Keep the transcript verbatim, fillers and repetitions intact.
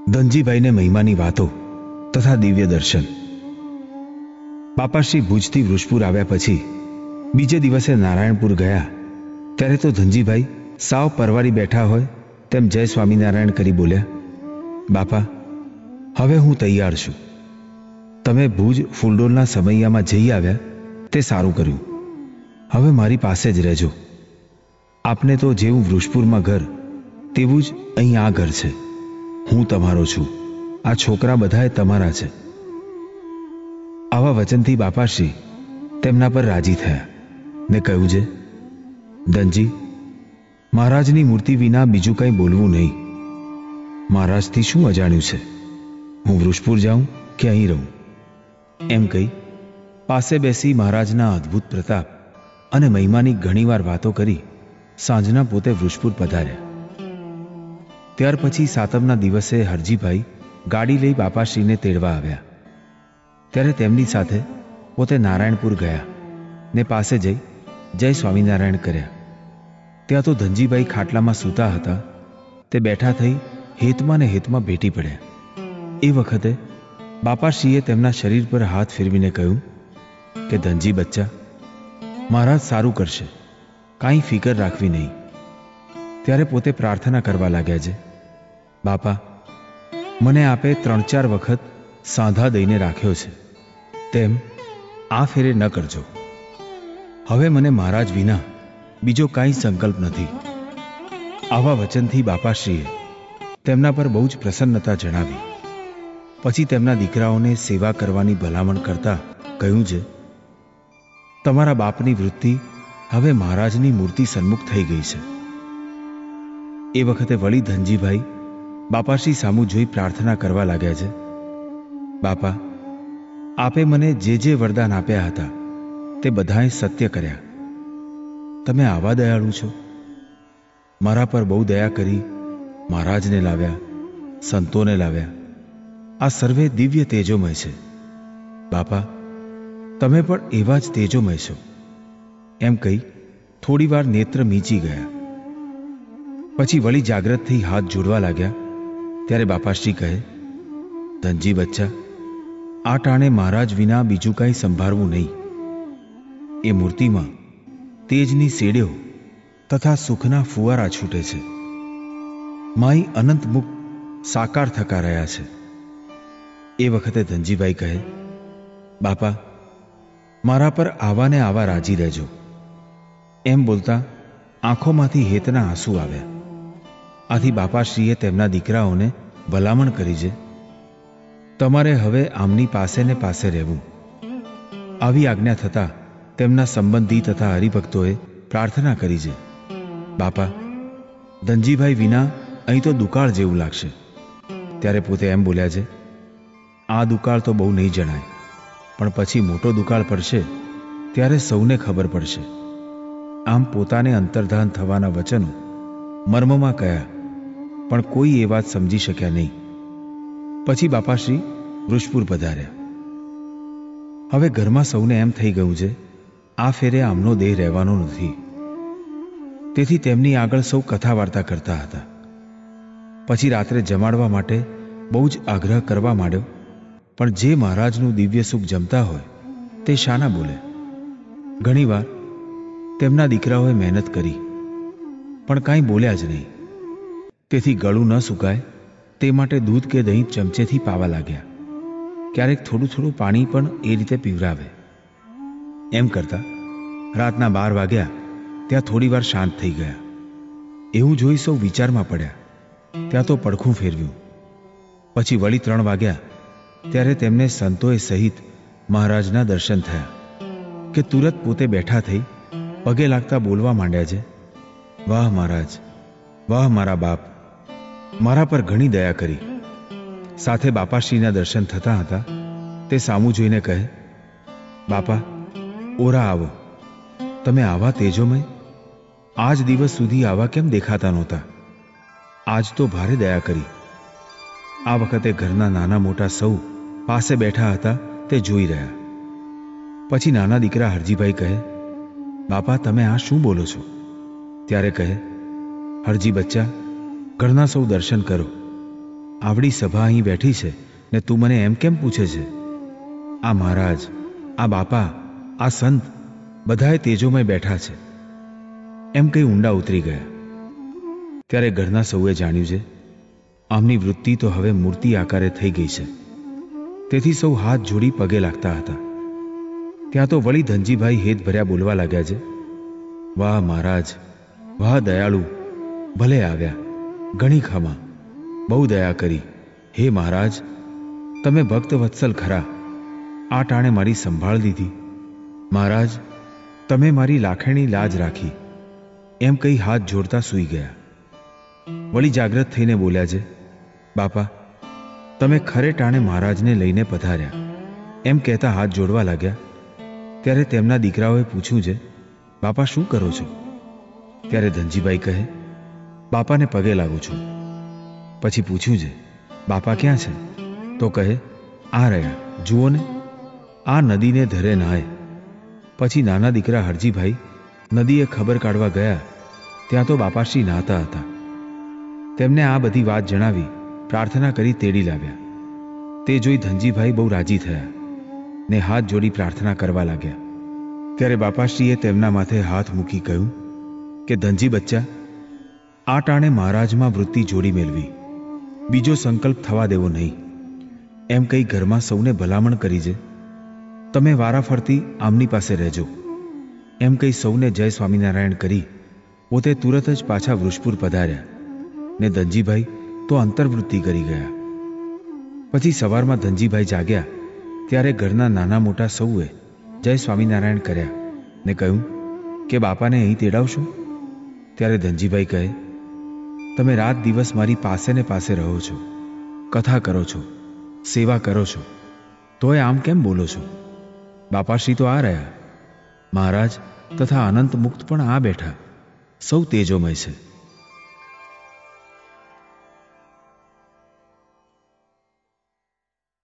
ધનજીભાઈને મહિમાની વાતો તથા દિવ્ય દર્શન. બાપાશ્રી ભુજથી વૃષપુર આવ્યા પછી બીજે દિવસે નારાયણપુર ગયા ત્યારે તો ધનજીભાઈ સાવ પરવારી બેઠા હોય તેમ જય સ્વામિનારાયણ કરી બોલ્યા, બાપા, હવે હું તૈયાર છું. તમે ભુજ ફૂલડોલના સમૈયામાં જઈ આવ્યા તે સારું કર્યું. હવે મારી પાસે જ રહેજો. આપને તો જેવું વૃષપુરમાં ઘર તેવું જ અહીં આ ઘર છે. હું તમારો છું. આ છોકરા બધાએ તમારા છે. આવા વચનથી બાપાશ્રી તેમના પર રાજી થયા ને કહ્યું છે, ધનજી, મહારાજની મૂર્તિ વિના બીજું કંઈ બોલવું નહીં. મહારાજથી શું અજાણ્યું છે? હું વૃષપુર જાઉં કે અહીં રહું? એમ કહી પાસે બેસી મહારાજના અદ્ભુત પ્રતાપ અને મહિમાની ઘણીવાર વાતો કરી સાંજના પોતે વૃષપુર પધાર્યા. ત્યાર પછી સાતમના દિવસે હરજીભાઈ ગાડી લઈ બાપાશ્રીને તેડવા આવ્યા. ત્યારે તેમની સાથે પોતે નારાયણપુર ગયા ને પાસે જઈ જય સ્વામિનારાયણ કર્યા. ત્યાં તો ધનજીભાઈ ખાટલામાં સૂતા હતા. તે બેઠા થઈ હેતમાં ને હેતમાં ભેટી પડ્યા. એ વખતે બાપાશ્રીએ તેમના શરીર પર હાથ ફેરવીને કહ્યું કે ધનજી બચ્ચા, મહારાજ સારું કરશે, કાંઈ ફિકર રાખવી નહીં. ત્યારે પોતે પ્રાર્થના કરવા લાગ્યા છે, બાપા, મને આપે ત્રણ ચાર વખત સાંધા દઈને રાખ્યો છે, તેમ આ ફેરે ન કરજો. હવે મને મહારાજ વિના બીજો કાંઈ સંકલ્પ નથી. આવા વચનથી બાપાશ્રીએ તેમના પર બહુ જ પ્રસન્નતા જણાવી. પછી તેમના દીકરાઓને સેવા કરવાની ભલામણ કરતા કહ્યું છે, તમારા બાપની વૃત્તિ હવે મહારાજની મૂર્તિ સન્મુખ થઈ ગઈ છે. એ વખતે વળી ધનજીભાઈ બાપાશ્રી સામું જોઈ પ્રાર્થના કરવા લાગ્યા છે, બાપા, આપે મને જે જે વરદાન આપ્યા હતા તે બધાએ સત્ય કર્યા. તમે આવા દયાળુ છો. મારા પર બહુ દયા કરી મહારાજને લાવ્યા, સંતોને લાવ્યા. આ સર્વે દિવ્ય તેજોમય છે. બાપા, તમે પણ એવા જ તેજોમય છો. એમ કહી થોડી વાર નેત્ર મીચી ગયા. પછી વળી જાગ્રત થઈ હાથ જોડવા લાગ્યા. ત્યારે બાપાશ્રી કહે, ધનજી બચ્ચા, આ ટાણે મહારાજ વિના બીજું કાંઈ સંભાળવું નહીં. એ મૂર્તિમાં તેજની સેડ્યો તથા સુખના ફુવારા છૂટે છે. માઈ અનંત મુખ સાકાર થકા રહ્યા છે. એ વખતે ધનજીભાઈ કહે, બાપા, મારા પર આવા ને આવા રાજી રહેજો. એમ બોલતા આંખોમાંથી હેતના આંસુ આવ્યા. આથી બાપાશ્રીએ તેમના દીકરાઓને ભલામણ કરી છે, તમારે હવે આમની પાસે ને પાસે રહેવું. આવી આજ્ઞા થતાં તેમના સંબંધી તથા હરિભક્તોએ પ્રાર્થના કરી છે, બાપા, ધનજીભાઈ વિના અહીં તો દુકાળ જેવું લાગશે. ત્યારે પોતે એમ બોલ્યા છે, આ દુકાળ તો બહુ નહીં જણાય, પણ પછી મોટો દુકાળ પડશે ત્યારે સૌને ખબર પડશે. આમ પોતાને અંતર્ધાન થવાના વચનો મર્મમાં કહ્યા, પણ કોઈ એ વાત સમજી શક્યા નહીં. પછી બાપાશ્રી વૃષપુર પધાર્યા. હવે ઘરમાં સૌને એમ થઈ ગયું છે, આ ફેરે આમનો દેહ રહેવાનો નથી. તેથી તેમની આગળ સૌ કથા વાર્તા કરતા હતા. પછી રાત્રે જમાડવા માટે બહુ જ આગ્રહ કરવા માંડ્યો. પણ જે મહારાજનું દિવ્ય સુખ જમતા હોય તે શાના બોલે. ઘણીવાર તેમના દીકરાઓએ મહેનત કરી પણ કાંઈ બોલ્યા જ નહીં. તેથી ગળું ન સુકાય તે માટે દૂધ કે દહીં ચમચેથી પાવા લાગ્યા. ક્યારેક થોડું થોડું પાણી પણ એ રીતે પીવરાવે. એમ કરતા રાતના બાર વાગ્યા ત્યાં થોડી વાર શાંત થઈ ગયા. એવું જોઈ સૌ વિચારમાં પડ્યા. ત્યાં તો પડખું ફેરવ્યું. પછી વળી ત્રણ વાગ્યા ત્યારે તેમને સંતોએ સહિત મહારાજના દર્શન થયા કે તુરત પોતે બેઠા થઈ પગે લાગતા બોલવા માંડ્યા છે, વાહ મહારાજ, વાહ મારા બાપ, મારા પર ઘણી દયા કરી. સાથે બાપાશ્રીના દર્શન થતા હતા. તે સામું જોઈને કહે, બાપા, ઓરા આવો. તમે આવા તેજોમય, આજ દિવસ સુધી આવા કેમ દેખાતા નહોતા? આજ તો ભારે દયા કરી. આ વખતે ઘરના નાના મોટા સૌ પાસે બેઠા હતા તે જોઈ રહ્યા. પછી નાના દીકરા હરજીભાઈ કહે, બાપા, તમે આ શું બોલો છો? ત્યારે કહે, હરજી બચ્ચા, ઘરના સૌ દર્શન કરો. આવડી સભા અહીં બેઠી છે ને તું મને એમ કેમ પૂછે છે? આ મહારાજ, આ બાપા, આ સંત બધાએ તેજોમય બેઠા છે એમ કંઈ ઊંડા ઉતરી ગયા. ત્યારે ઘરના સૌએ જાણ્યું છે આમની વૃત્તિ તો હવે મૂર્તિ આકારે થઈ ગઈ છે. તેથી સૌ હાથ જોડી પગે લાગતા હતા. ત્યાં તો વળી ધનજીભાઈ હેત ભર્યા બોલવા લાગ્યા છે, વાહ મહારાજ, વાહ દયાળુ, ભલે આવ્યા, ઘણી ખમા, બહુ દયા કરી. હે મહારાજ, તમે ભક્ત વત્સલ ખરા, આ ટાણે મારી સંભાળ લીધી. મહારાજ, તમે મારી લાખેણી લાજ રાખી. એમ કહી હાથ જોડતા સૂઈ ગયા. વળી જાગ્રત થઈને બોલ્યા છે, બાપા, તમે ખરે ટાણે મહારાજને લઈને પધાર્યા. એમ કહેતા હાથ જોડવા લાગ્યા. ત્યારે તેમના દીકરાઓએ પૂછ્યું છે, બાપા શું કરો છો? ત્યારે ધનજીભાઈ કહે, બાપાને પગે લાગુ છું. પછી પૂછ્યું છે, બાપા ક્યાં છે? તો કહે, આ રહ્યા, જુઓ ને, આ નદીને ધરે નહાય. પછી નાના દીકરા હરજીભાઈ નદીએ ખબર કાઢવા ગયા. ત્યાં તો બાપાશ્રી નહાતા હતા. તેમને આ બધી વાત જણાવી, પ્રાર્થના કરી તેડી લાવ્યા. તે જોઈ ધનજીભાઈ બહુ રાજી થયા ને હાથ જોડી પ્રાર્થના કરવા લાગ્યા. ત્યારે બાપાશ્રીએ તેમના માથે હાથ મૂકી કહ્યું કે ધનજી બચ્ચા, આ ટાણે મહારાજમાં વૃત્તિ જોડી મેળવી, બીજો સંકલ્પ થવા દેવો નહીં. એમ કહી ઘરમાં સૌને ભલામણ કરી છે, તમે વારાફરતી આમની પાસે રહેજો. એમ કહી સૌને જય સ્વામિનારાયણ કરી પોતે તુરત જ પાછા વૃષપુર પધાર્યા ને ધનજીભાઈ તો અંતર્વૃત્તિ કરી ગયા. પછી સવારમાં ધનજીભાઈ જાગ્યા ત્યારે ઘરના નાના મોટા સૌએ જય સ્વામિનારાયણ કર્યા ને કહ્યું કે બાપાને અહીં તેડાવશો? ત્યારે ધનજીભાઈ કહે, તમે રાત દિવસ મારી પાસે ને પાસે રહો છો, કથા કરો છો, સેવા કરો છો, તોય આમ કેમ બોલો છો? બાપાશ્રી તો આ રહ્યા, મહારાજ તથા અનંત મુક્ત પણ આ બેઠા, સૌ તેજોમય છે.